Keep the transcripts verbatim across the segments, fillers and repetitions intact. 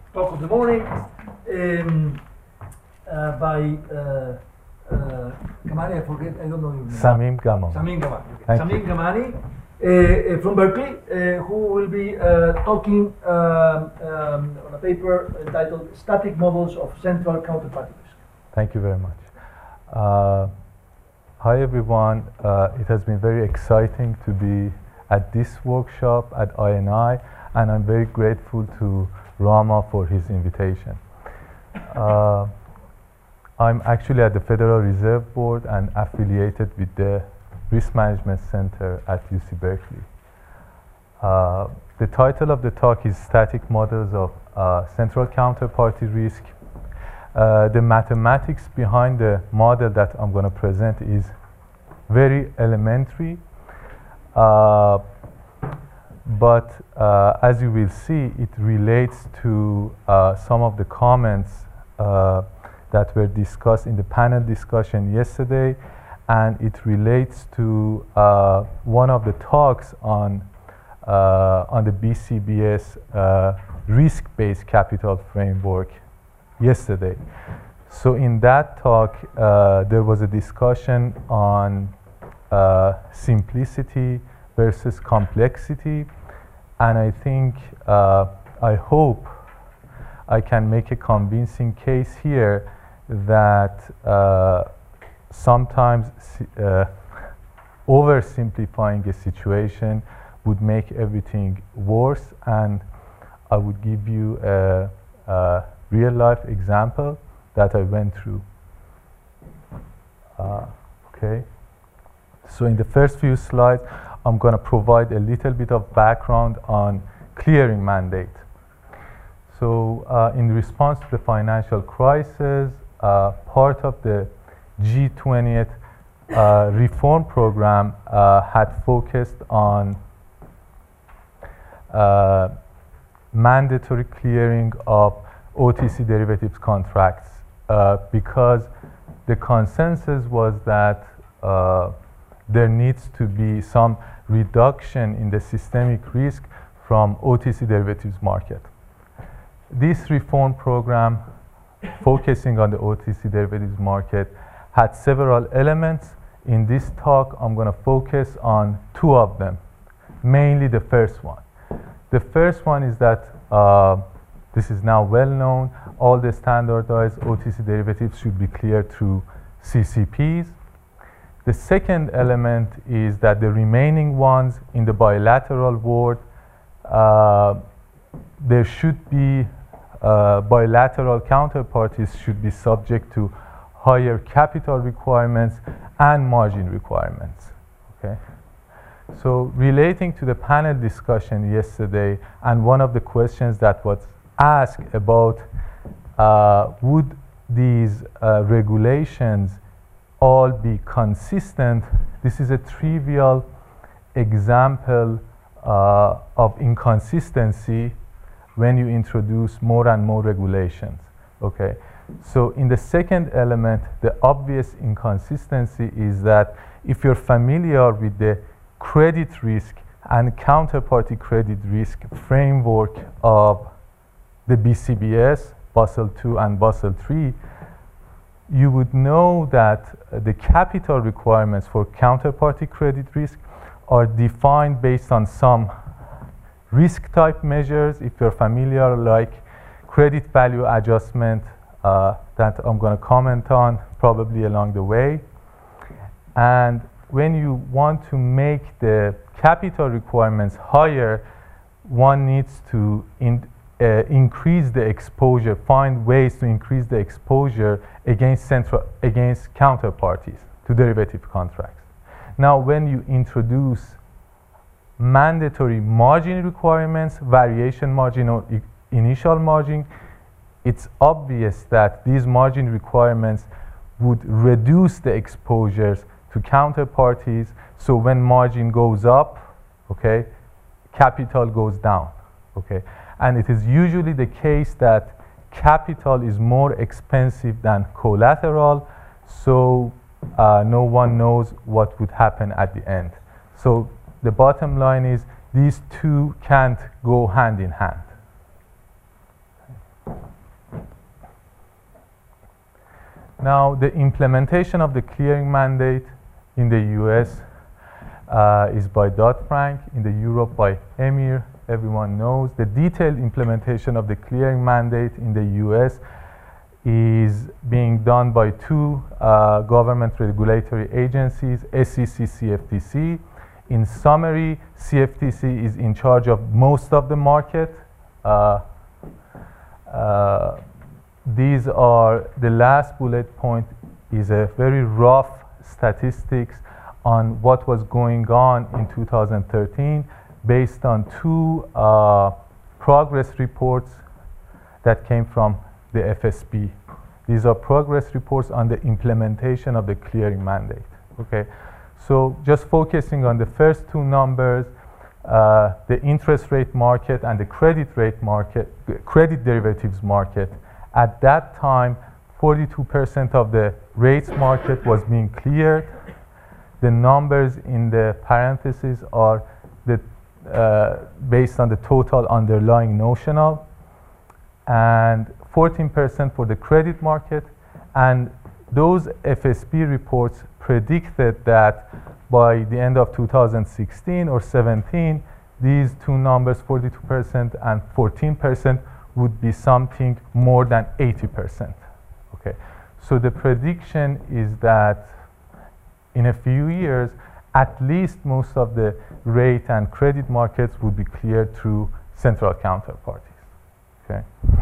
talk of the morning um, uh, by uh, uh, Gamani. I forget. I don't know your name. Samim Gamani. Samim Gamani. Thank Samim you. Gamani uh, uh, from Berkeley, uh, who will be uh, talking um, um, on a paper entitled "Static Models of Central Counterparty Risk." Thank you very much. Uh, hi everyone. Uh, it has been very exciting to be at this workshop at I N I, and I'm very grateful to Rama for his invitation. Uh, I'm actually at the Federal Reserve Board and affiliated with the Risk Management Center at U C Berkeley. Uh, the title of the talk is Static Models of uh, Central Counterparty Risk. Uh, the mathematics behind the model that I'm going to present is very elementary, uh, but uh, as you will see, it relates to uh, some of the comments uh, that were discussed in the panel discussion yesterday, and it relates to uh, one of the talks on uh, on the B C B S uh, risk-based capital framework yesterday. So in that talk, uh, there was a discussion on uh, simplicity versus complexity, and I think, uh, I hope I can make a convincing case here that uh, sometimes uh, oversimplifying a situation would make everything worse, and I would give you a, a real-life example that I went through. Uh, okay. So in the first few slides, I'm going to provide a little bit of background on clearing mandate. So uh, in response to the financial crisis, uh, part of the G twentieth uh, reform program uh, had focused on uh, mandatory clearing of O T C derivatives contracts uh, because the consensus was that uh, there needs to be some reduction in the systemic risk from O T C derivatives market. This reform program, focusing on the O T C derivatives market, had several elements. In this talk, I'm going to focus on two of them, mainly the first one. The first one is that uh, this is now well known, all the standardized O T C derivatives should be cleared through C C Ps. The second element is that the remaining ones in the bilateral world, uh, there should be uh, bilateral counterparties should be subject to higher capital requirements and margin requirements. Okay. So relating to the panel discussion yesterday, and one of the questions that was asked about uh, would these uh, regulations all be consistent, this is a trivial example uh, of inconsistency when you introduce more and more regulations. Okay. So in the second element, the obvious inconsistency is that if you're familiar with the credit risk and counterparty credit risk framework of the B C B S, Basel two and Basel three, you would know that uh, the capital requirements for counterparty credit risk are defined based on some risk type measures, if you're familiar, like credit value adjustment uh, that I'm going to comment on probably along the way. And when you want to make the capital requirements higher, one needs to in, uh, increase the exposure, find ways to increase the exposure against central, against counterparties to derivative contracts. Now, when you introduce mandatory margin requirements, variation margin or initial margin, it's obvious that these margin requirements would reduce the exposures to counterparties. So when margin goes up, okay, capital goes down, okay? And it is usually the case that capital is more expensive than collateral, so uh, no one knows what would happen at the end. So the bottom line is these two can't go hand in hand. Now, the implementation of the clearing mandate in the U S uh, is by Dodd-Frank, in the Europe by EMIR, everyone knows. The detailed implementation of the clearing mandate in the U S is being done by two uh, government regulatory agencies, S E C, C F T C. In summary, C F T C is in charge of most of the market. Uh, uh, these are, the last bullet point is a very rough statistics on what was going on in two thousand thirteen based on two uh, progress reports that came from the F S B. These are progress reports on the implementation of the clearing mandate. Okay, so just focusing on the first two numbers, uh, the interest rate market and the credit rate market, credit derivatives market. At that time, forty-two percent of the rates market was being cleared. The numbers in the parentheses are the, uh, based on the total underlying notional, and fourteen percent for the credit market. And those F S B reports predicted that by the end of two thousand sixteen or seventeen, these two numbers, forty-two percent and fourteen percent, would be something more than eighty percent. Okay, so the prediction is that in a few years, at least most of the rate and credit markets would be cleared through central counterparties. Okay.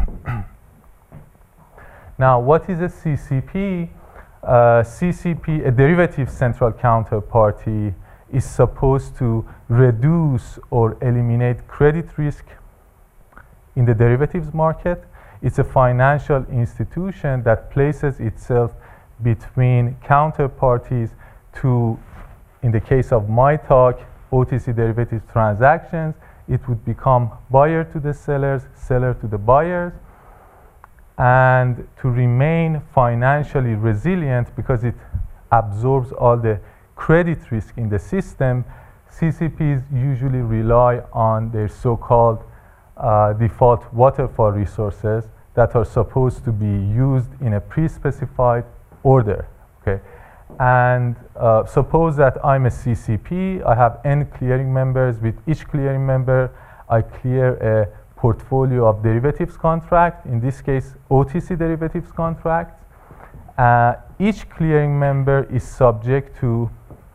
Now, what is a C C P? Uh, C C P, a derivative central counterparty, is supposed to reduce or eliminate credit risk in the derivatives market. It's a financial institution that places itself between counterparties to, in the case of MyTalk, O T C derivatives transactions. It would become buyer to the sellers, seller to the buyers. And to remain financially resilient, because it absorbs all the credit risk in the system, C C Ps usually rely on their so-called uh, default waterfall resources that are supposed to be used in a pre-specified order. Okay, and uh, suppose that I'm a C C P, I have n clearing members. With each clearing member, I clear a portfolio of derivatives contract, in this case O T C derivatives contracts. Uh, each clearing member is subject to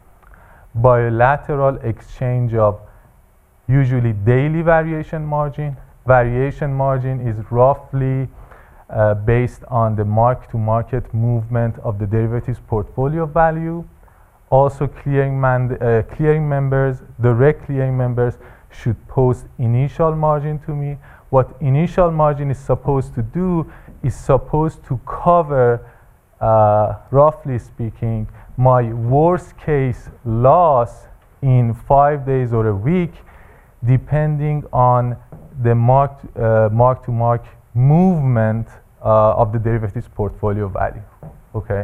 bilateral exchange of usually daily variation margin. Variation margin is roughly uh, based on the mark-to-market movement of the derivatives portfolio value. Also, clearing, man uh, clearing members, direct clearing members, should post initial margin to me. What initial margin is supposed to do is supposed to cover, uh, roughly speaking, my worst case loss in five days or a week, depending on the mark, uh, mark to mark movement uh, of the derivatives portfolio value. Okay.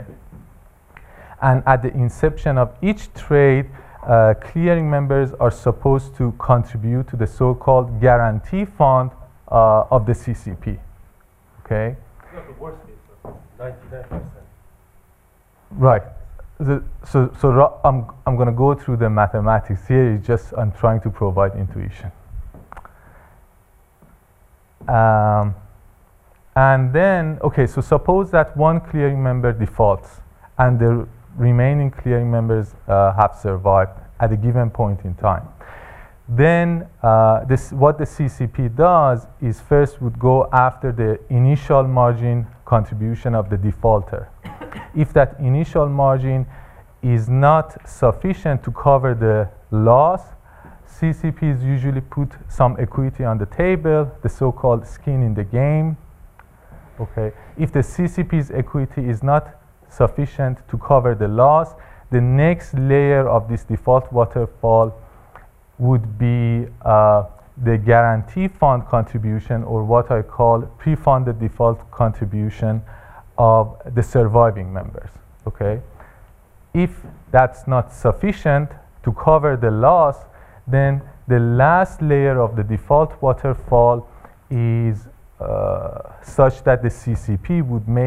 And at the inception of each trade, Uh, clearing members are supposed to contribute to the so-called guarantee fund uh, of the C C P. Okay? Not the worst case, ninety-nine percent. Right. The, so so I'm, I'm going to go through the mathematics here. It's just I'm trying to provide intuition. Um, and then, okay, so suppose that one clearing member defaults and the remaining clearing members uh, have survived at a given point in time. Then uh, this, what the C C P does is first would go after the initial margin contribution of the defaulter. If that initial margin is not sufficient to cover the loss, C C Ps usually put some equity on the table, the so-called skin in the game. Okay. If the C C P's equity is not sufficient to cover the loss, the next layer of this default waterfall would be uh, the guarantee fund contribution, or what I call pre-funded default contribution of the surviving members. Okay, if that's not sufficient to cover the loss, then the last layer of the default waterfall is uh, such that the C C P would make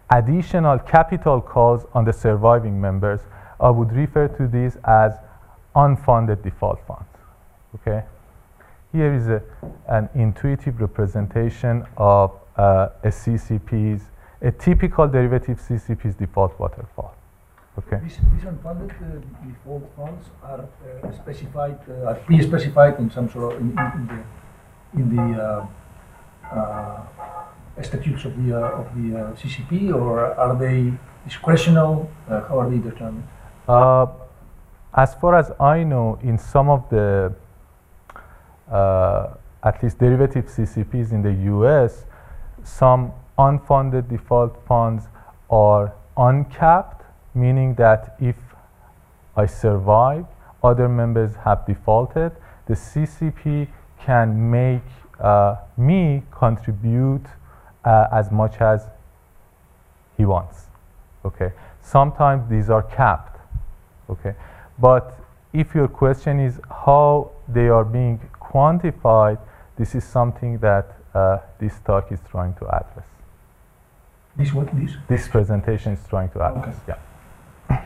additional capital calls on the surviving members, I would refer to these as unfunded default funds. Okay? Here is a, an intuitive representation of uh, a C C P's, a typical derivative C C P's default waterfall. Okay. These, these unfunded uh, default funds are uh, specified, uh, are pre-specified in some sort of in, in, in the in the uh, uh, statutes of the uh, of the uh, C C P, or are they discretional? Uh, how are they determined? Uh, as far as I know, in some of the uh, at least derivative C C Ps in the U S, some unfunded default funds are uncapped, meaning that if I survive, other members have defaulted, the C C P can make uh, me contribute uh, as much as he wants. Okay. Sometimes these are capped. Okay. But if your question is how they are being quantified, this is something that uh, this talk is trying to address. This what this? This presentation is trying to address. Okay. Yeah.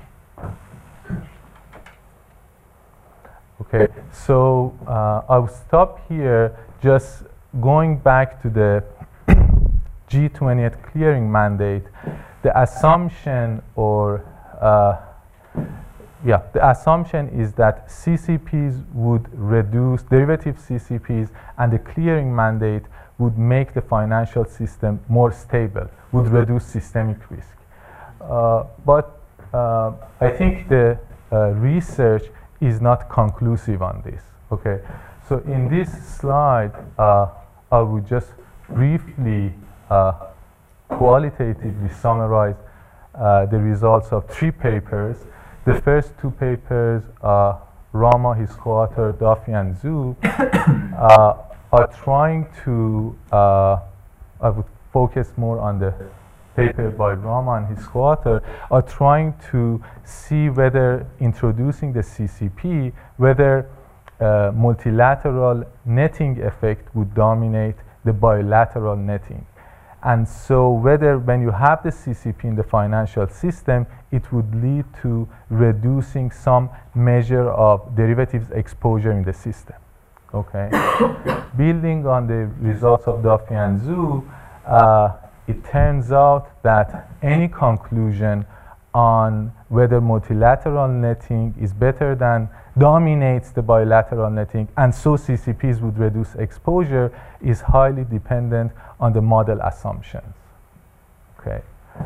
Okay, so uh, I'll stop here, just going back to the G twentieth clearing mandate. The assumption or uh, yeah, the assumption is that C C Ps would reduce, derivative C C Ps and the clearing mandate would make the financial system more stable, would reduce systemic risk. Uh, but uh, I think the uh, research is not conclusive on this. Okay, so in this slide, uh, I would just briefly, uh, qualitatively summarize uh, the results of three papers. The first two papers, uh, Rama, his co-author, Duffy, and Zhu, uh, are trying to, uh, I would focus more on the paper by Rama and his co-author, are trying to see whether introducing the C C P, whether uh, multilateral netting effect would dominate the bilateral netting. And so whether when you have the C C P in the financial system, it would lead to reducing some measure of derivatives exposure in the system. Okay. Building on the results of Duffy and Zhu, uh, it turns out that any conclusion on whether multilateral netting is better than dominates the bilateral netting, and so C C Ps would reduce exposure, is highly dependent on the model assumptions. Okay.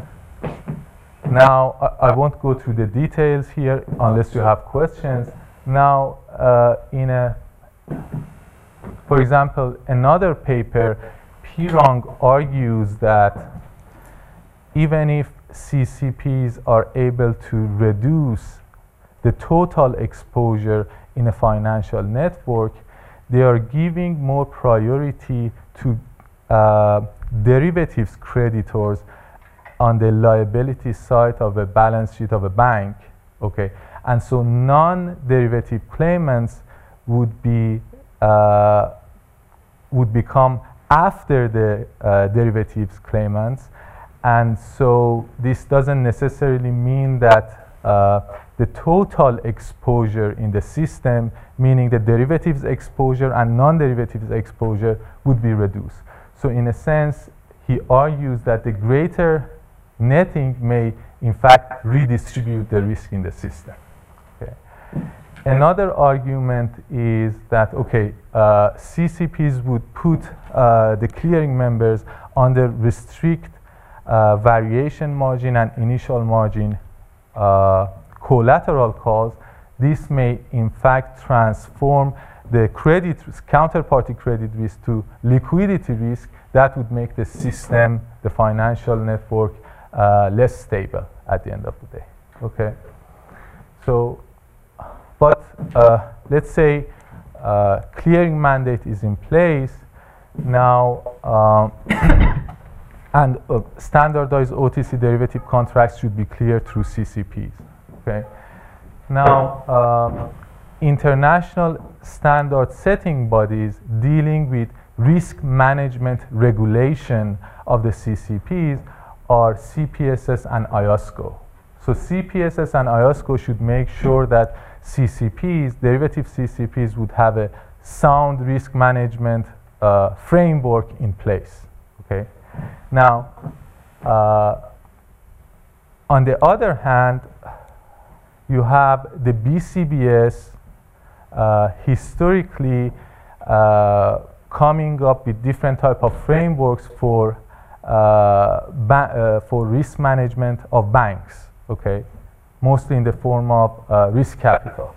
Now, I, I won't go through the details here unless you have questions. Now, uh, in a, for example, another paper, Pirang argues that even if C C Ps are able to reduce the total exposure in a financial network, they are giving more priority to uh, derivatives creditors on the liability side of a balance sheet of a bank. Okay, and so non-derivative claimants would be uh, would become after the uh, derivatives claimants, and so this doesn't necessarily mean that uh, the total exposure in the system, meaning the derivatives exposure and non-derivatives exposure, would be reduced. So in a sense, he argues that the greater netting may in fact redistribute the risk in the system. Okay. Another argument is that, okay, uh, C C Ps would put uh, the clearing members under restrict uh, variation margin and initial margin uh, collateral calls. This may in fact transform the credit risk, counterparty credit risk, to liquidity risk. That would make the system, the financial network, uh, less stable at the end of the day. Okay. So, but uh, let's say uh, clearing mandate is in place now, um, and uh, standardized O T C derivative contracts should be cleared through C C Ps. Okay. Now, uh, international standard setting bodies dealing with risk management regulation of the C C Ps are C P S S and I O S C O. So C P S S and I O S C O should make sure that C C Ps, derivative C C Ps, would have a sound risk management uh, framework in place. Okay. Now, uh, on the other hand, you have the B C B S uh, historically uh, coming up with different type of frameworks for uh, uh, for risk management of banks. Okay, mostly in the form of uh, risk capital.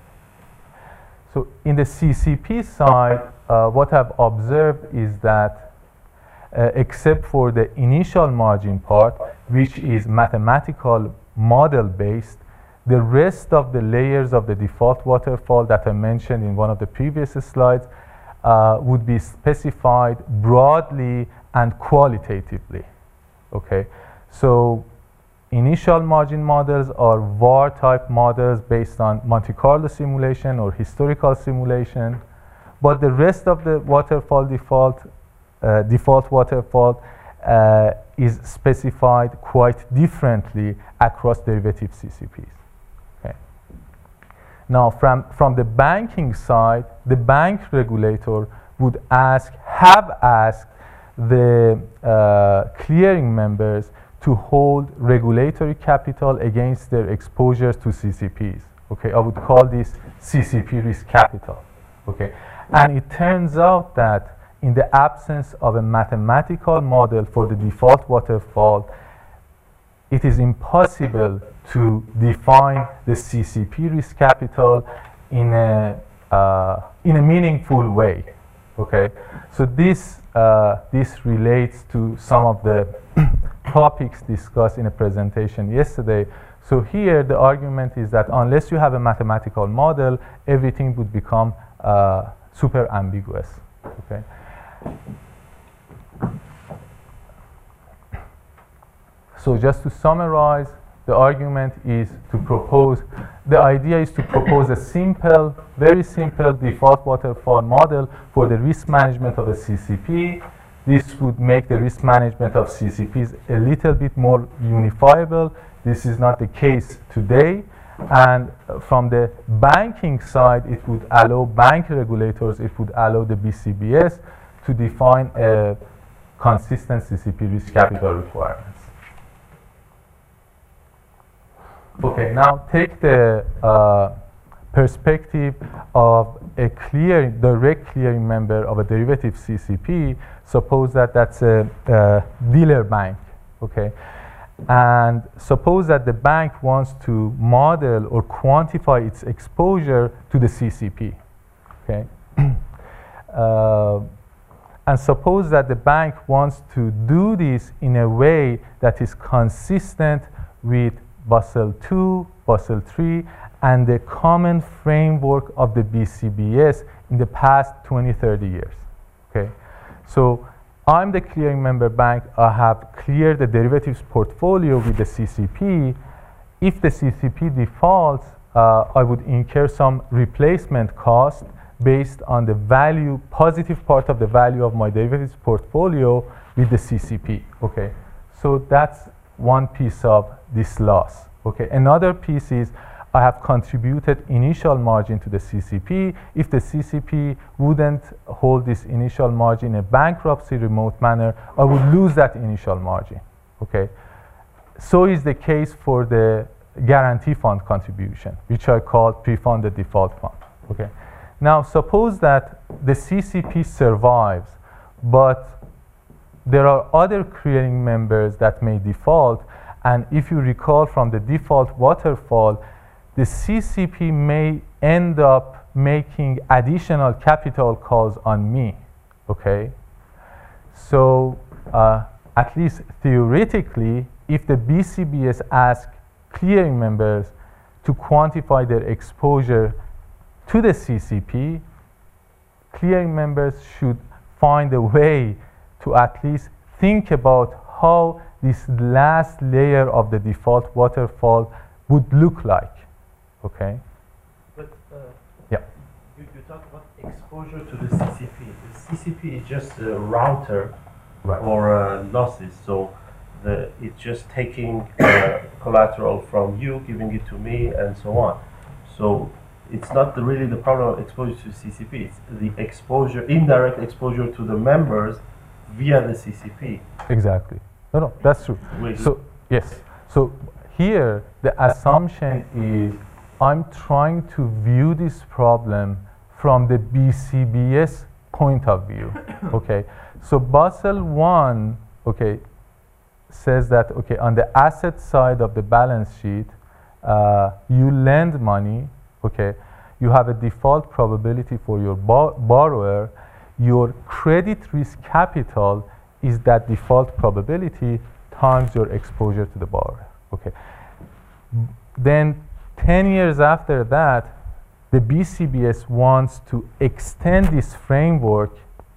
So in the C C P side, uh, what I've observed is that uh, except for the initial margin part, which is mathematical model based, the rest of the layers of the default waterfall that I mentioned in one of the previous slides uh, would be specified broadly and qualitatively. Okay, so initial margin models are V A R type models based on Monte Carlo simulation or historical simulation, but the rest of the waterfall default, uh, default waterfall uh, is specified quite differently across derivative C C Ps. Okay. Now, from, from the banking side, the bank regulator would ask, have asked the uh, clearing members to hold regulatory capital against their exposures to C C Ps. Okay, I would call this C C P risk capital. Okay, and it turns out that in the absence of a mathematical model for the default waterfall, it is impossible to define the C C P risk capital in a uh, in a meaningful way. Okay, so this uh, this relates to some of the topics discussed in a presentation yesterday. So here the argument is that unless you have a mathematical model, everything would become uh, super ambiguous. Okay. So just to summarize, the argument is to propose, the idea is to propose a simple, very simple default waterfall model for the risk management of a C C P. This would make the risk management of C C Ps a little bit more unifiable. This is not the case today. And from the banking side, it would allow bank regulators, it would allow the B C B S to define a consistent C C P risk capital requirements. Okay, now take the uh, perspective of a clearing, direct clearing member of a derivative C C P. Suppose that that's a, a dealer bank, okay? And suppose that the bank wants to model or quantify its exposure to the C C P, okay? uh, and suppose that the bank wants to do this in a way that is consistent with Basel two, Basel three, and the common framework of the B C B S in the past twenty, thirty years, okay? So I'm the clearing member bank. I have cleared the derivatives portfolio with the C C P. If the C C P defaults, uh, I would incur some replacement cost based on the value, positive part of the value of my derivatives portfolio with the C C P, okay? So that's one piece of this loss, okay? Another piece is I have contributed initial margin to the C C P. If the C C P wouldn't hold this initial margin in a bankruptcy remote manner, I would lose that initial margin, okay? So is the case for the guarantee fund contribution, which I call pre-funded default fund, okay? Now, suppose that the C C P survives, but there are other clearing members that may default, and if you recall from the default waterfall, the C C P may end up making additional capital calls on me, okay? So uh, at least theoretically, if the B C B S asks clearing members to quantify their exposure to the C C P, clearing members should find a way to at least think about how this last layer of the default waterfall would look like, okay? But uh, yeah. you, you talk about exposure to the C C P. The C C P is just a router right. for uh, losses. So the it's just taking uh, collateral from you, giving it to me, and so on. So it's not the, really the problem of exposure to C C P. It's the exposure, indirect exposure to the members via the C C P. Exactly. No, no, that's true. Wait. So yes. So here the assumption is I'm trying to view this problem from the B C B S point of view. Okay. So Basel one, okay, says that okay on the asset side of the balance sheet, uh, you lend money. Okay, you have a default probability for your bo borrower. Your credit risk capital is that default probability times your exposure to the borrower. Okay. Then ten years after that, the B C B S wants to extend this framework,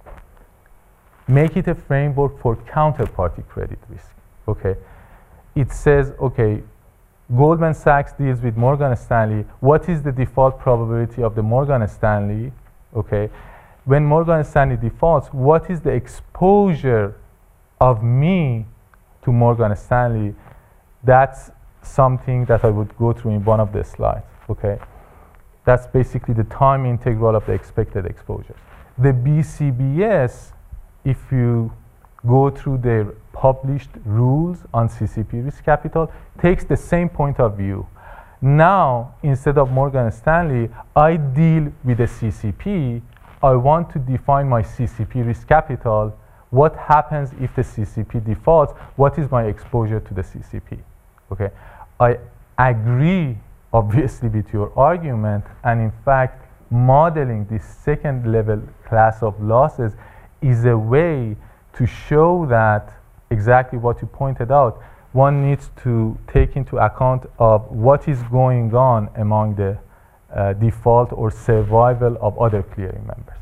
make it a framework for counterparty credit risk. Okay. It says, okay, Goldman Sachs deals with Morgan Stanley. What is the default probability of the Morgan Stanley? Okay. When Morgan Stanley defaults, what is the exposure of me to Morgan Stanley? That's something that I would go through in one of the slides. Okay. That's basically the time integral of the expected exposures. The B C B S, if you go through their published rules on C C P risk capital, takes the same point of view. Now, instead of Morgan Stanley, I deal with a C C P. I want to define my C C P risk capital. What happens if the C C P defaults? What is my exposure to the C C P? Okay, I agree, obviously, with your argument, and in fact, modeling this second level class of losses is a way to show that exactly what you pointed out. One needs to take into account of what is going on among the uh, default or survival of other clearing members.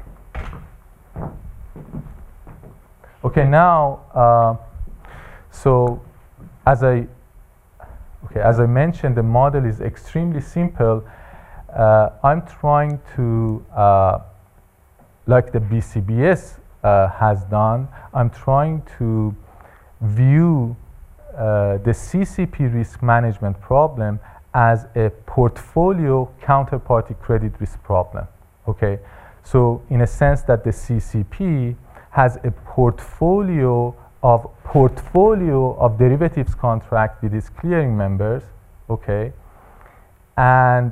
Okay, now, uh, so as I okay, as I mentioned, the model is extremely simple. Uh, I'm trying to, uh, like the B C B S uh, has done, I'm trying to view uh, the C C P risk management problem as a portfolio counterparty credit risk problem. Okay, so in a sense that the C C P has a portfolio of portfolio of derivatives contract with its clearing members, okay, and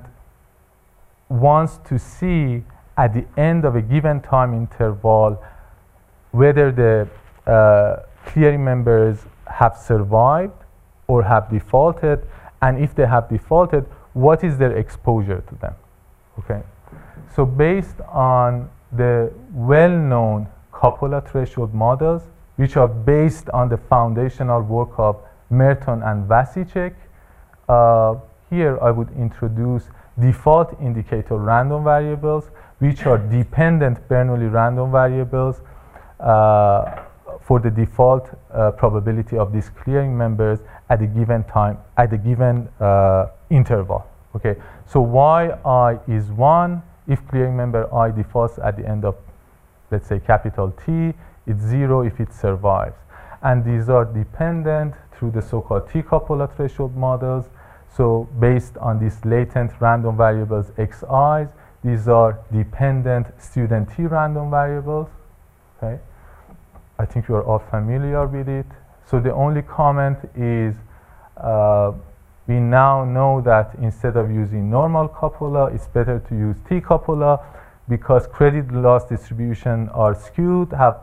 wants to see at the end of a given time interval whether the uh, clearing members have survived or have defaulted, and if they have defaulted, what is their exposure to them, okay? So based on the well-known Coppola threshold models, which are based on the foundational work of Merton and Vasicek, uh, here I would introduce default indicator random variables, which are dependent Bernoulli random variables uh, for the default uh, probability of these clearing members at a given time, at a given uh, interval. Okay, so y I is one if clearing member I defaults at the end of, let's say, capital T. It's zero if it survives. And these are dependent through the so-called T-Coppola threshold models. So based on these latent random variables xi's, these are dependent student T random variables. Okay, I think you are all familiar with it. So the only comment is uh, we now know that instead of using normal Coppola, it's better to use T-Coppola because credit loss distribution are skewed, have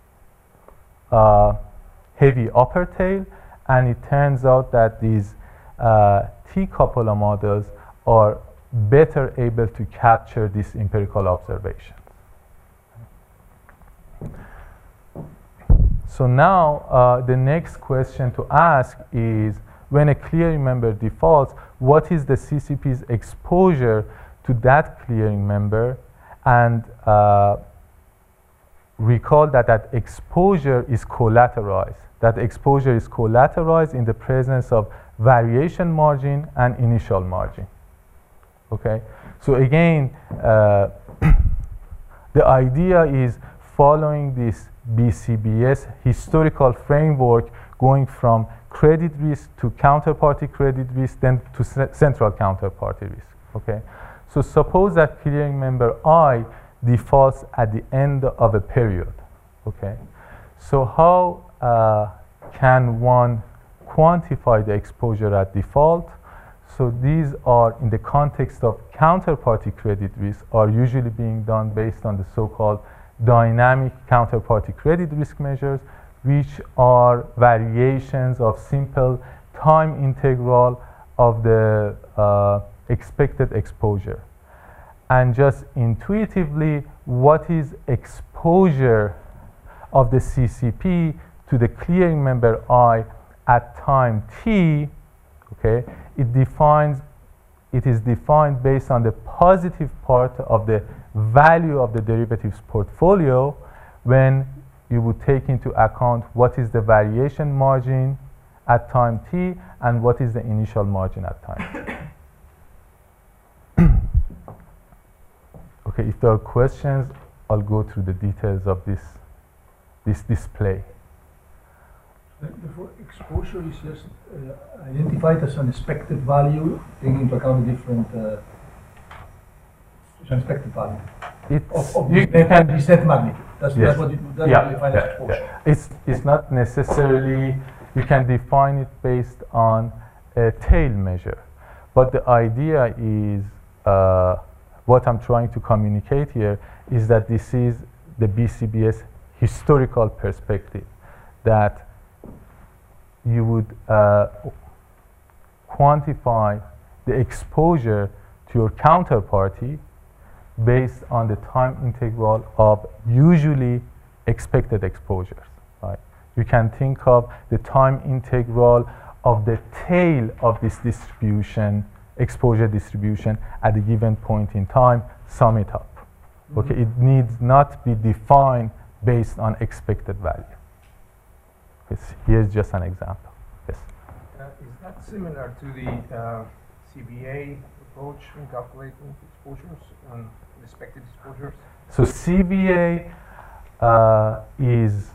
uh, heavy upper tail, and it turns out that these uh, T-Coppola models are better able to capture these empirical observations. So now uh, the next question to ask is, when a clearing member defaults, what is the C C P's exposure to that clearing member? And uh, recall that that exposure is collateralized. That exposure is collateralized in the presence of variation margin and initial margin. Okay, so again, uh, the idea is following this B C B S historical framework, going from credit risk to counterparty credit risk, then to central counterparty risk. Okay, so suppose that clearing member I defaults at the end of a period. Okay, so how uh, can one quantify the exposure at default? So these are, in the context of counterparty credit risk, are usually being done based on the so-called dynamic counterparty credit risk measures, which are variations of simple time integral of the uh, expected exposure. And just intuitively, what is exposure of the C C P to the clearing member I at time t? Okay, it defines, it is defined based on the positive part of the value of the derivatives portfolio, when you would take into account what is the variation margin at time t and what is the initial margin at time t. Okay, if there are questions, I'll go through the details of this, this display. Therefore, exposure is just uh, identified as an expected value, taking into account the different uh, expected value It's, of, of you, this, you can, this net magnitude. That's, yes. that's what it, that's yeah, what you define yeah, as exposure. yeah. It's, it's not necessarily, you can define it based on a tail measure. But the idea is, uh, what I'm trying to communicate here is that this is the B C B S historical perspective, that you would uh, quantify the exposure to your counterparty based on the time integral of usually expected exposures. Right? You can think of the time integral of the tail of this distribution, exposure distribution at a given point in time, sum it up. Mm-hmm. Okay, it needs not be defined based on expected value. Yes, here's just an example. Yes. Uh, is that similar to the uh, C B A approach in calculating exposures and expected exposures? So C B A uh, is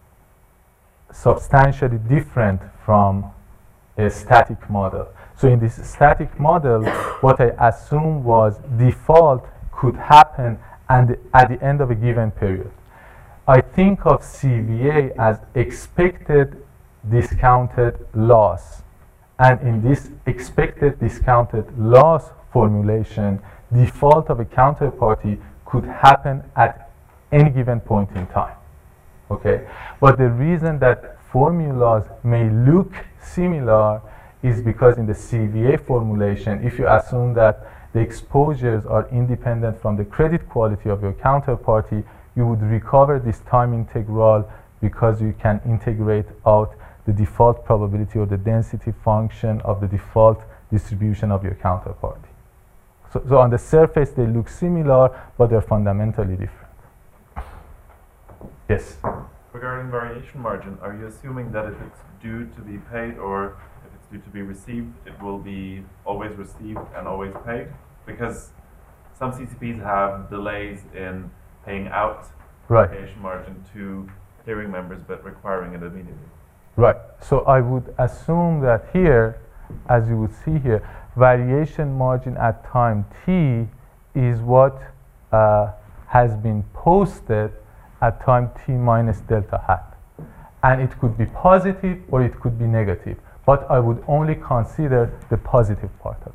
substantially different from a static model. So in this static model, what I assumed was default could happen and at the end of a given period. I think of C B A as expected discounted loss. And in this expected discounted loss formulation, default of a counterparty could happen at any given point in time. Okay? But the reason that formulas may look similar is because in the C B A formulation, if you assume that the exposures are independent from the credit quality of your counterparty, you would recover this time integral because you can integrate out the default probability or the density function of the default distribution of your counterparty. So, so on the surface, they look similar, but they're fundamentally different. Yes? Regarding variation margin, are you assuming that if it's due to be paid or if it's due to be received, it will be always received and always paid? Because some C C Ps have delays in paying out right. variation margin to clearing members, but requiring it immediately. Right. So I would assume that here, as you would see here, variation margin at time t is what uh, has been posted at time t minus delta hat. And it could be positive or it could be negative. But I would only consider the positive part of it.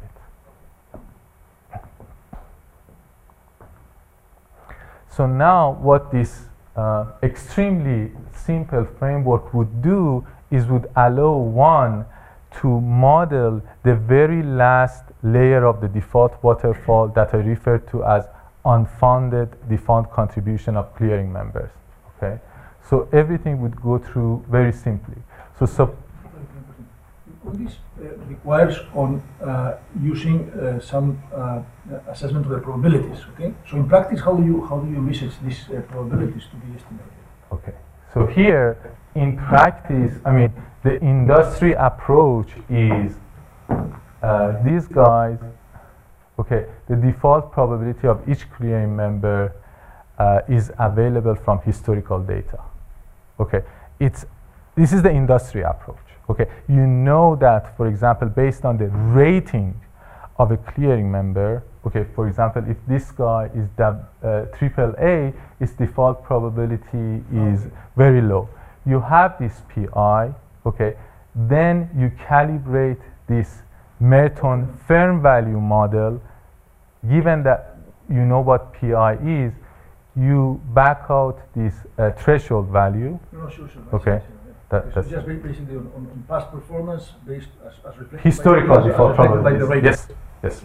So now what this uh, extremely simple framework would do is would allow one to model the very last layer of the default waterfall that I refer to as unfunded default contribution of clearing members. Okay, so everything would go through very simply. So, so this uh, requires on uh, using uh, some uh, assessment of the probabilities. Okay, so in practice, how do you how do you research these uh, probabilities to be estimated? Okay, so here in practice, I mean, the industry approach is uh, these guys. Okay, the default probability of each clearing member uh, is available from historical data. Okay, it's this is the industry approach. Okay, you know that, for example, based on the rating of a clearing member. Okay, for example, if this guy is the uh, triple A, its default probability is very low. You have this P I. Okay, then you calibrate this Merton firm value model. Given that you know what P I is, you back out this uh, threshold value. No, sure, sure. Okay. That, So that's just ba- basically on, on on past performance based as, as reflected historical by the, default as reflected by the probability. rating. Yes, yes.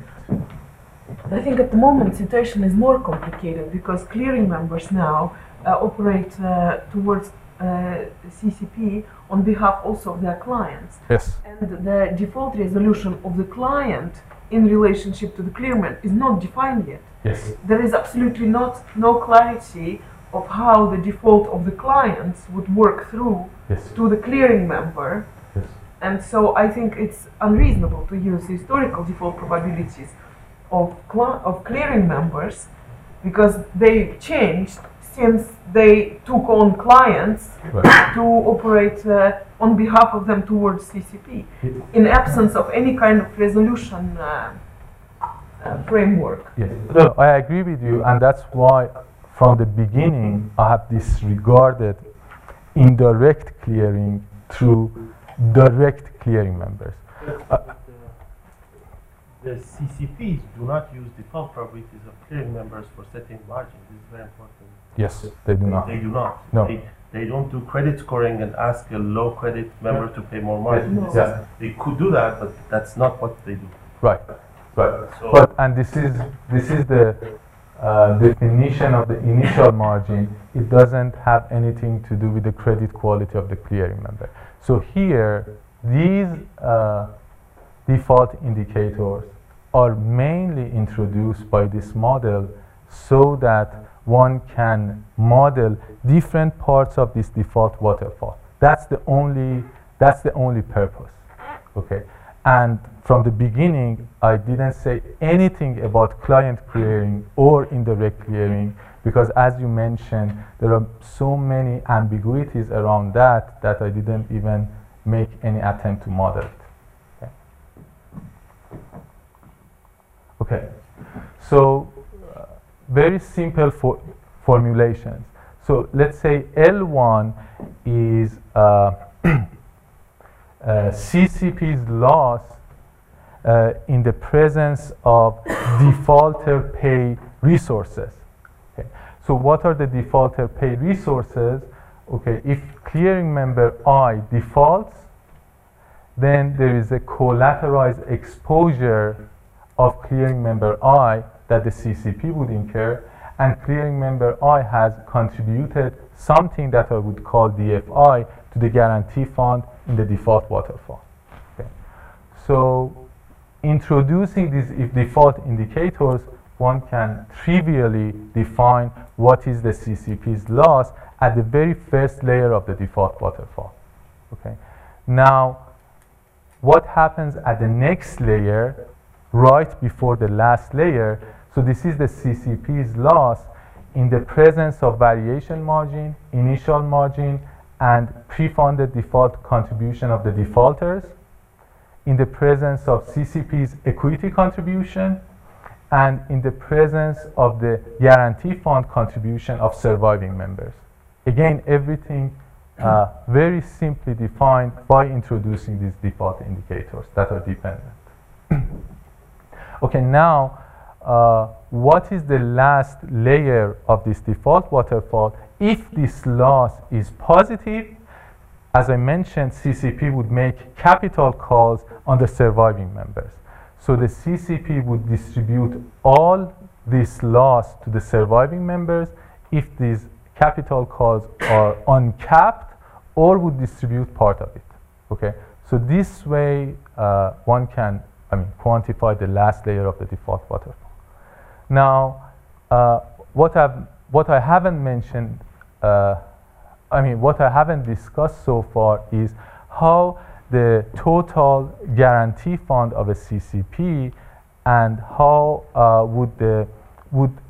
I think at the moment situation is more complicated because clearing members now uh, operate uh, towards uh, C C P on behalf also of their clients. Yes. And the default resolution of the client in relationship to the clearman is not defined yet. Yes. There is absolutely not no clarity of how the default of the clients would work through Yes. to the clearing member. Yes. And so I think it's unreasonable to use historical default probabilities of, cl- of clearing members because they changed since they took on clients Right. to operate uh, on behalf of them towards C C P in absence of any kind of resolution uh, uh, framework. Yes. No, I agree with you, and that's why from the beginning I have disregarded indirect clearing through direct clearing members. Uh, The C C Ps do not use default probabilities of clearing members for setting margin. This is very important. yes, they do not. They do not. No. They, they don't do credit scoring and ask a low credit member to pay more margin. No. This Yeah. is- They could do that, but that's not what they do. Right. Right. So- But and this is this is the uh, definition of the initial margin. It doesn't have anything to do with the credit quality of the clearing member. So here, these uh, default indicators are mainly introduced by this model so that one can model different parts of this default waterfall. That's the only that's the only purpose. Okay. And from the beginning, I didn't say anything about client clearing or indirect clearing because, as you mentioned, there are so many ambiguities around that that I didn't even make any attempt to model it. Okay. Okay. So, uh, very simple for formulations. So, let's say L one is uh, Uh, C C P's loss uh, in the presence of defaulter pay resources. Okay. So what are the defaulter pay resources? Okay, if clearing member I defaults, then there is a collateralized exposure of clearing member I that the C C P would incur, and clearing member I has contributed something that I would call D F I to the guarantee fund in the default waterfall. Okay. So introducing these if default indicators, one can trivially define what is the C C P's loss at the very first layer of the default waterfall. Okay. Now, what happens at the next layer, right before the last layer? So this is the C C P's loss in the presence of variation margin, initial margin, and pre-funded default contribution of the defaulters, in the presence of C C P's equity contribution, and in the presence of the guarantee fund contribution of surviving members. Again, everything uh, very simply defined by introducing these default indicators that are dependent. Okay, now uh, what is the last layer of this default waterfall? If this loss is positive, as I mentioned, C C P would make capital calls on the surviving members. So the C C P would distribute all this loss to the surviving members if these capital calls are uncapped, or would distribute part of it. Okay, so this way uh, one can, I mean, quantify the last layer of the default waterfall. Now, uh, what I've what I haven't mentioned, uh, I mean, what I haven't discussed so far is how the total guarantee fund of a C C P and how uh, would the would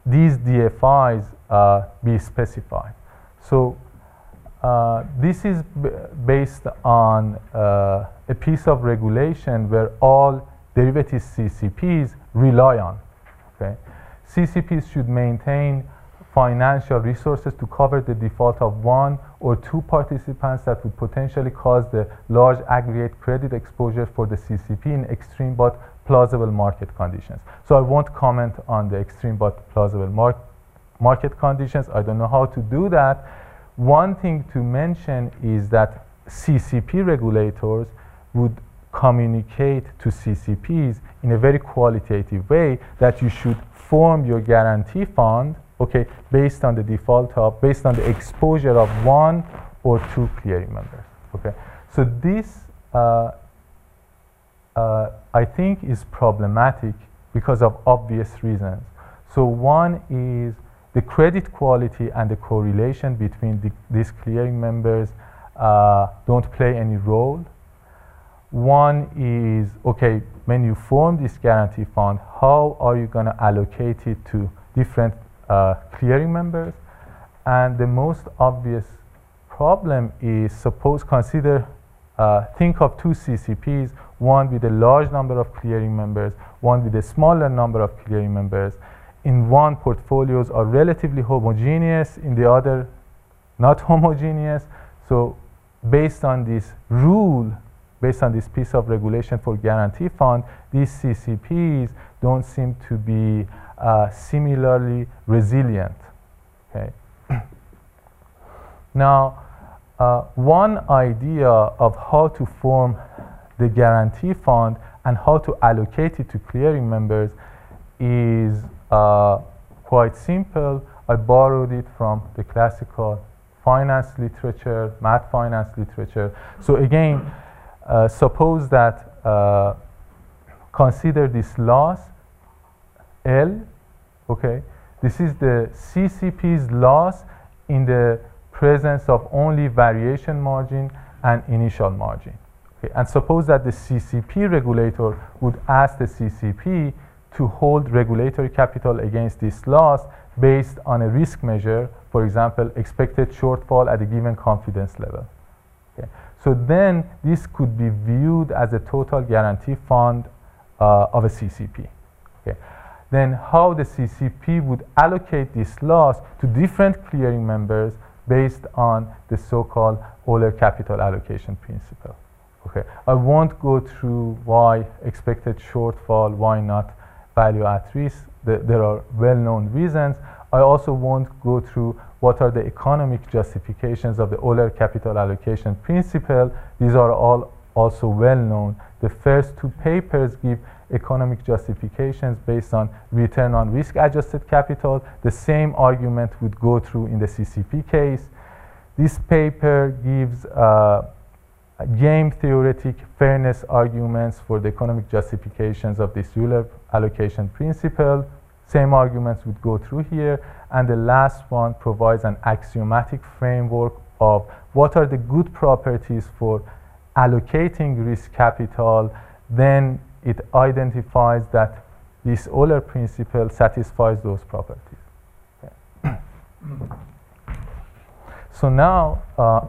these D F Is uh, be specified. So uh, this is b based on uh, a piece of regulation where all derivative C C Ps rely on. Okay? C C Ps should maintain financial resources to cover the default of one or two participants that would potentially cause the large aggregate credit exposure for the C C P in extreme but plausible market conditions. So I won't comment on the extreme but plausible mar market conditions. I don't know how to do that. One thing to mention is that C C P regulators would communicate to C C Ps in a very qualitative way that you should form your guarantee fund, okay, based on the default of, based on the exposure of one or two clearing members, okay. So this, uh, uh, I think, is problematic because of obvious reasons. So one is the credit quality and the correlation between the, these clearing members uh, don't play any role. One is, okay, when you form this guarantee fund, how are you going to allocate it to different uh, clearing members? And the most obvious problem is, suppose, consider, uh, think of two C C Ps, one with a large number of clearing members, one with a smaller number of clearing members. In one, portfolios are relatively homogeneous, in the other, not homogeneous. So based on this rule, based on this piece of regulation for guarantee fund, these C C Ps don't seem to be uh, similarly resilient. Okay. Now, uh, one idea of how to form the guarantee fund and how to allocate it to clearing members is uh, quite simple. I borrowed it from the classical finance literature, math finance literature. So again, Uh, suppose that, uh, consider this loss, L, okay? This is the C C P's loss in the presence of only variation margin and initial margin. Okay? And suppose that the C C P regulator would ask the C C P to hold regulatory capital against this loss based on a risk measure, for example, expected shortfall at a given confidence level. Okay? So then this could be viewed as a total guarantee fund uh, of a C C P. Okay. Then how the C C P would allocate this loss to different clearing members based on the so-called Euler capital allocation principle. Okay. I won't go through why expected shortfall, why not value at risk. The, there are well-known reasons. I also won't go through what are the economic justifications of the Euler capital allocation principle. These are all also well known. The first two papers give economic justifications based on return on risk adjusted capital. The same argument would go through in the C C P case. This paper gives uh, game theoretic fairness arguments for the economic justifications of this Euler allocation principle. Same arguments would go through here. And the last one provides an axiomatic framework of what are the good properties for allocating risk capital. Then it identifies that this Euler principle satisfies those properties. Okay. So now, uh,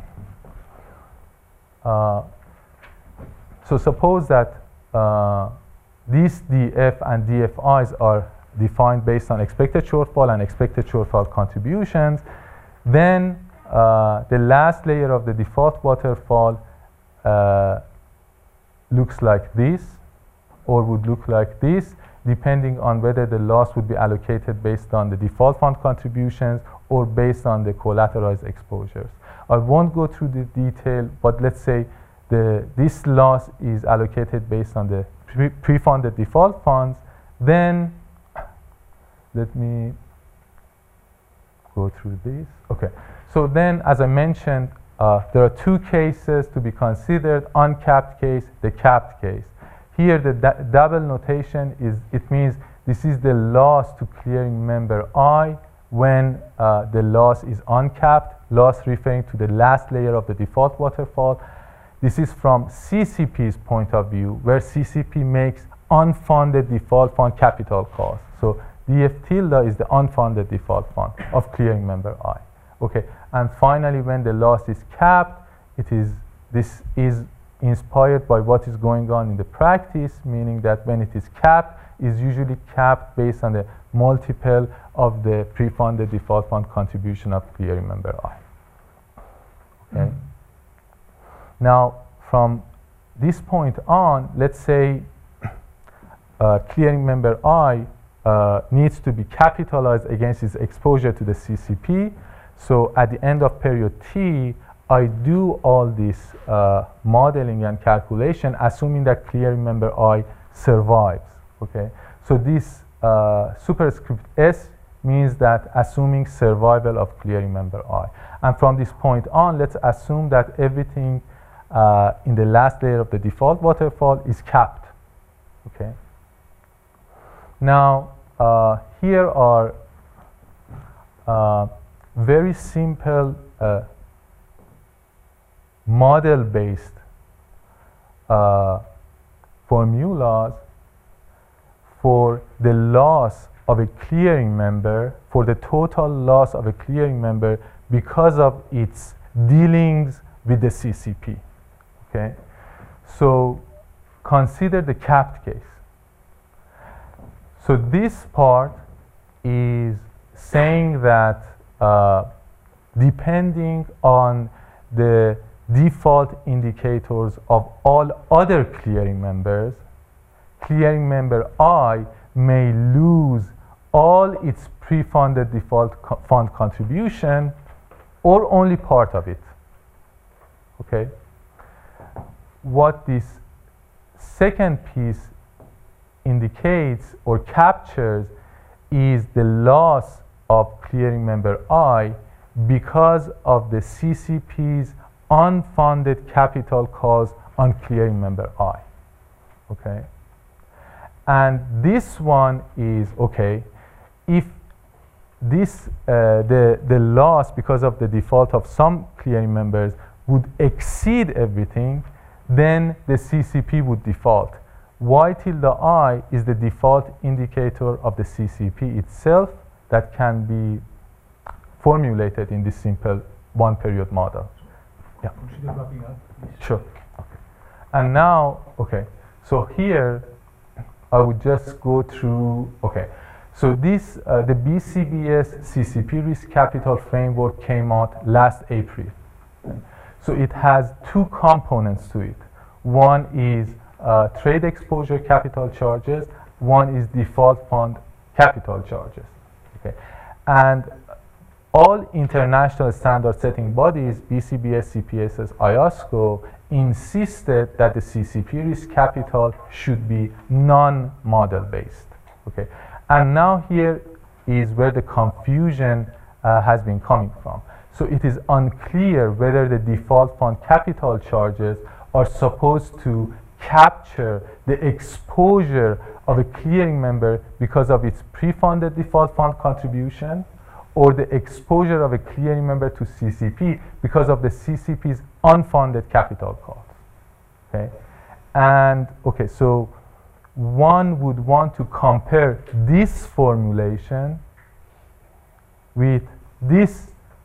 uh, so suppose that uh, these D F and D F Is are defined based on expected shortfall and expected shortfall contributions. Then uh, the last layer of the default waterfall uh, looks like this, or would look like this, depending on whether the loss would be allocated based on the default fund contributions or based on the collateralized exposures. I won't go through the detail, but let's say the, this loss is allocated based on the pre pre-funded default funds. Then let me go through this. Okay. So then, as I mentioned, uh, there are two cases to be considered: uncapped case, the capped case. Here, the double notation is, it means this is the loss to clearing member I when uh, the loss is uncapped, loss referring to the last layer of the default waterfall. This is from C C P's point of view, where C C P makes unfunded default fund capital calls. So D F tilde is the unfunded default fund of clearing member I. Okay, and finally, when the loss is capped, it is this is inspired by what is going on in the practice, meaning that when it is capped, is usually capped based on the multiple of the pre-funded default fund contribution of clearing member I. Okay. Mm-hmm. Now, from this point on, let's say uh, clearing member I uh, needs to be capitalized against its exposure to the C C P. So at the end of period T, I do all this uh, modeling and calculation, assuming that clearing member I survives. Okay, so this uh, superscript S means that assuming survival of clearing member I. And from this point on, let's assume that everything uh, in the last layer of the default waterfall is capped. Okay. Now, uh, here are uh, very simple uh, model-based uh, formulas for the loss of a clearing member, for the total loss of a clearing member because of its dealings with the C C P. Okay, so consider the capped case. So this part is saying that uh, depending on the default indicators of all other clearing members, clearing member I may lose all its pre-funded default co fund contribution or only part of it. Okay? What this second piece indicates or captures is the loss of clearing member I because of the C C P's unfunded capital calls on clearing member I. Okay? And this one is, okay, if this, uh, the, the loss because of the default of some clearing members would exceed everything, then the C C P would default. Y tilde I is the default indicator of the C C P itself that can be formulated in this simple one period model. Yeah. Consider wrapping up, please. Sure. Okay. And now, okay, so here I would just go through, okay. So this, uh, the B C B S C C P risk capital framework came out last April. So it has two components to it. One is uh, trade exposure capital charges. One is default fund capital charges. Okay, and all international standard setting bodies, B C B S, C P S S, I O S C O, insisted that the C C P risk capital should be non-model based. Okay, and now here is where the confusion uh, has been coming from. So it is unclear whether the default fund capital charges are supposed to capture the exposure of a clearing member because of its pre-funded default fund contribution, or the exposure of a clearing member to C C P because of the C C P's unfunded capital calls. Okay, and okay, so one would want to compare this formulation with this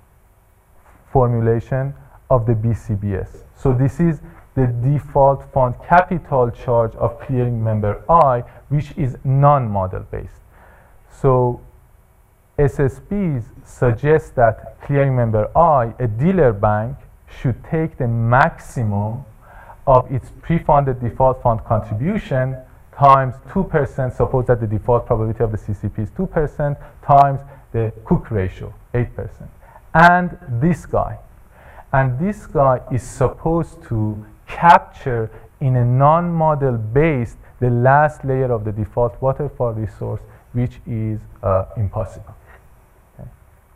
formulation of the B C B S. So this is the default fund capital charge of clearing member I, which is non-model based. So S S Bs suggest that clearing member I, a dealer bank, should take the maximum of its pre-funded default fund contribution times two percent, suppose that the default probability of the C C P is two percent, times the Cook ratio, eight percent. And this guy. And this guy is supposed to capture in a non-model based the last layer of the default waterfall resource, which is uh, impossible. Okay.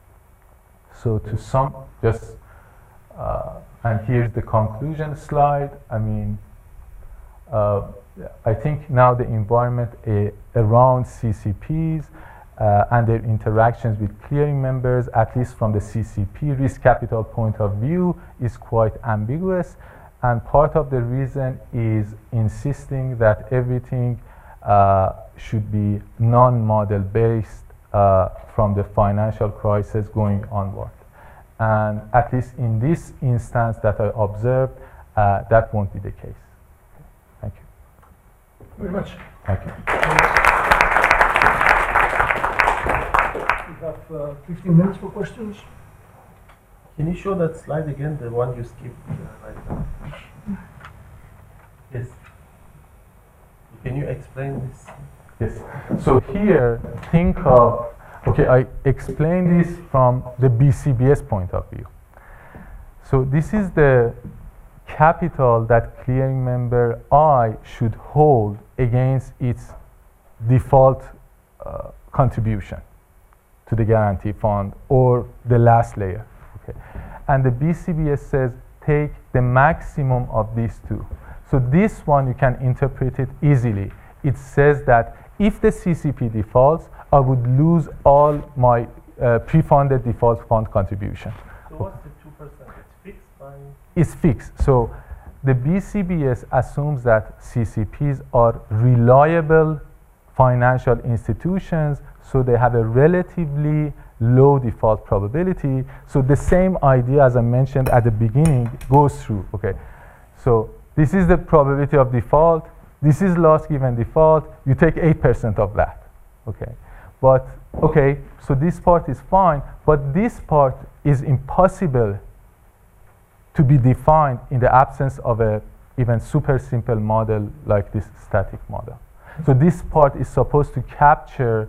So to sum, just, uh, and here's the conclusion slide. I mean, uh, I think now the environment uh, around C C Ps uh, and their interactions with clearing members, at least from the C C P risk capital point of view, is quite ambiguous. And part of the reason is insisting that everything uh, should be non-model based uh, from the financial crisis going onward. And at least in this instance that I observed, uh, that won't be the case. Thank you. Very much. Thank you. We have uh, fifteen minutes for questions. Can you show that slide again, the one you skipped uh, right now? Yes. Can you explain this? Yes. So here, think of, okay, I explain this from the B C B S point of view. So this is the capital that clearing member I should hold against its default uh, contribution to the guarantee fund or the last layer. Okay. And the B C B S says take the maximum of these two. So this one you can interpret it easily. It says that if the C C P defaults, I would lose all my uh, pre-funded default fund contribution. So what's the two percent? It's fixed by? It's fixed. So the B C B S assumes that C C Ps are reliable financial institutions, so they have a relatively low default probability. So the same idea as I mentioned at the beginning goes through. Okay, so this is the probability of default. This is loss given default. You take eight percent of that. Okay, but okay, so this part is fine, but this part is impossible to be defined in the absence of a even super simple model like this static model. So this part is supposed to capture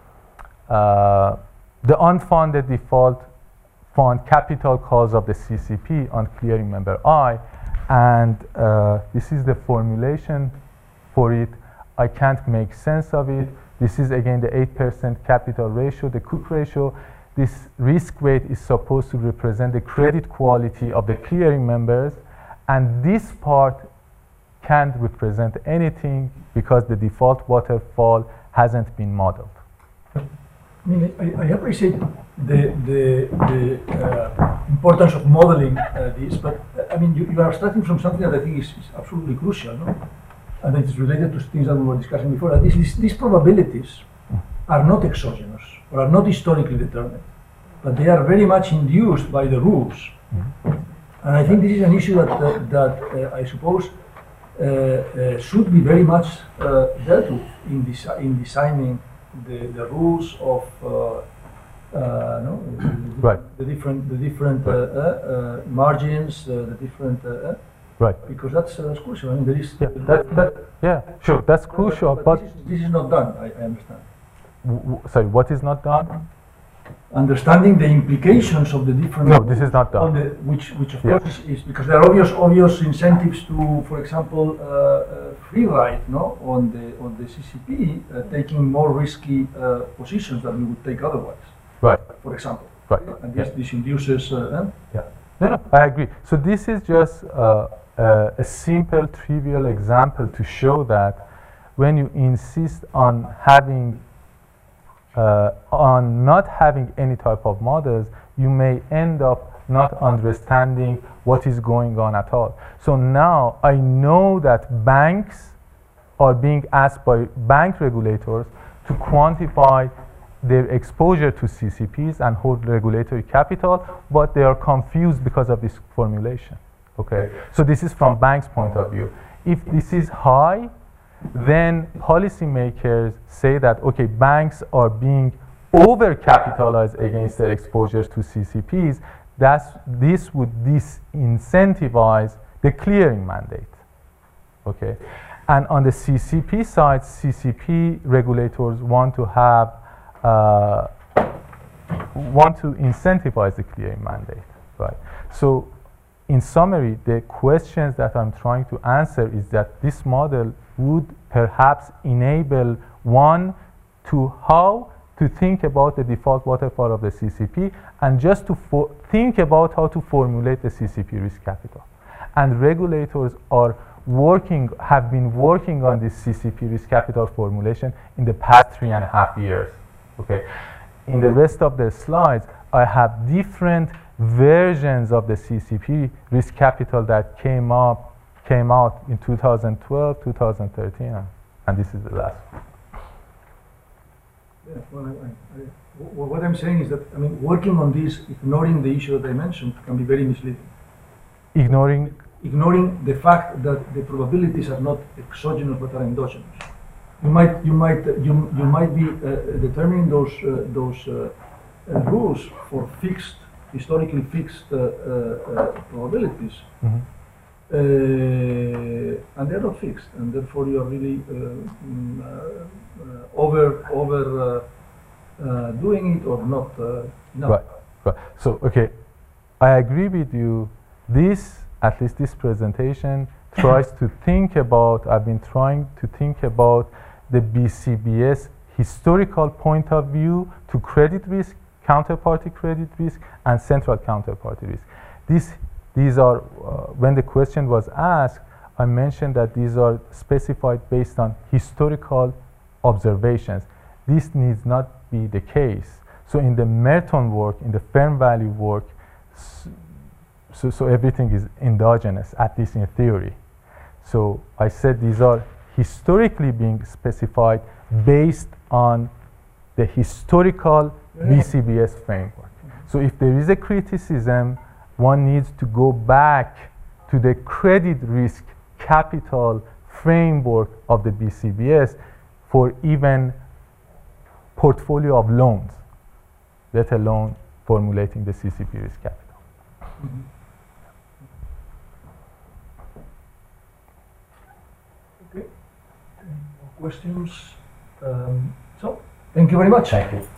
uh, the unfunded default fund capital calls of the C C P on clearing member I, and uh, this is the formulation for it. I can't make sense of it. This is again the eight percent capital ratio, the Cook ratio. This risk weight is supposed to represent the credit quality of the clearing members, and this part can't represent anything because the default waterfall hasn't been modeled. I mean, I, I appreciate the, the, the uh, importance of modeling uh, this, but uh, I mean, you, you are starting from something that I think is, is absolutely crucial, no? And it is related to things that we were discussing before. That these, these probabilities are not exogenous or are not historically determined, but they are very much induced by the rules. Mm-hmm. And I think this is an issue that, uh, that uh, I suppose uh, uh, should be very much uh, dealt with in, desi in designing the, the rules of uh, uh, no, right. the different, the different right. uh, uh, margins, uh, the different. Uh, Right. Because that's, uh, that's crucial. I mean, there is. Yeah, that, that, yeah, sure, that's crucial. But, but, but this, is, this is not done. I, I understand. W w sorry, what is not done? Understanding the implications of the different. No, this is not done. On the, which, which of yeah. course is, is because there are obvious, obvious incentives to, for example, uh, uh, free ride, no, on the on the C C P, uh, taking more risky uh, positions than we would take otherwise. Right. For example. Right. And this, yeah. this induces. Uh, yeah. No, no, I agree. So this is just. Uh, Uh, a simple, trivial example to show that when you insist on having, uh, on not having any type of models, you may end up not understanding what is going on at all. So now I know that banks are being asked by bank regulators to quantify their exposure to C C Ps and hold regulatory capital, but they are confused because of this formulation. Okay, so this is from bank's point of view. If this is high, then policymakers say that, okay, banks are being over-capitalized against their exposures to C C Ps. That's, this would disincentivize the clearing mandate. Okay, and on the C C P side, C C P regulators want to have, uh, want to incentivize the clearing mandate, right? So, in summary, the questions that I'm trying to answer is that this model would perhaps enable one to how to think about the default waterfall of the C C P and just to think about how to formulate the C C P risk capital. And regulators are working, have been working on this C C P risk capital formulation in the past three and a half years. Okay. In the rest of the slides, I have different versions of the C C P risk capital that came up, came out in two thousand twelve, two thousand thirteen, and And this is the last one. Yeah, well, I, I, I, wh- what I'm saying is that, I mean, working on this, ignoring the issue that I mentioned, can be very misleading. Ignoring, Ignoring the fact that the probabilities are not exogenous but are endogenous. You might, you might, uh, you, you might be uh, determining those, uh, those uh, uh, rules for fixed, historically fixed uh, uh, uh, probabilities, mhm. uh, and they're not fixed, and therefore you are really uh, mm, uh, uh, over, over uh, uh, doing it or not uh, enough. Right, right. So, okay, I agree with you. This, at least this presentation, tries to think about, I've been trying to think about the B C B S historical point of view to credit risk, counterparty credit risk, and central counterparty risk. These, these are, uh, when the question was asked, I mentioned that these are specified based on historical observations. This needs not be the case. So in the Merton work, in the firm value work, so, so everything is endogenous, at least in theory. So I said these are historically being specified based on the historical B C B S framework. So if there is a criticism, one needs to go back to the credit risk capital framework of the B C B S for even portfolio of loans, let alone formulating the C C P risk capital. Mm-hmm. Okay. Any more questions? Um, so, thank you very much. Thank you.